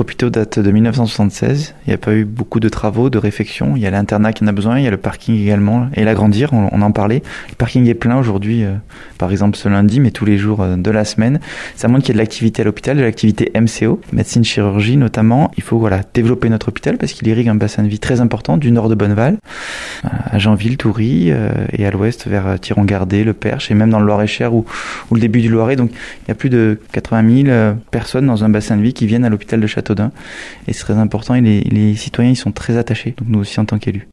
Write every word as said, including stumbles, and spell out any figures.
notre hôpital date de dix-neuf cent soixante-seize. Il n'y a pas eu beaucoup de travaux, de réfection. Il y a l'internat qui en a besoin, il y a le parking également. Et l'agrandir, on, on en parlait. Le parking est plein aujourd'hui, euh, par exemple ce lundi, mais tous les jours euh, de la semaine. Ça montre qu'il y a de l'activité à l'hôpital, de l'activité M C O, médecine chirurgie notamment. Il faut voilà développer notre hôpital parce qu'il irrigue un bassin de vie très important du nord de Bonneval, à Janville, Toury, euh, et à l'ouest vers Thiron-Gardé, Le Perche, et même dans le Loir-et-Cher ou, ou le début du Loiret. Donc il y a plus de quatre-vingt mille euh, personnes dans un bassin de vie qui viennent à l'hôpital de Châteaudun. Et c'est très important et les, les citoyens ils sont très attachés, donc nous aussi en tant qu'élus.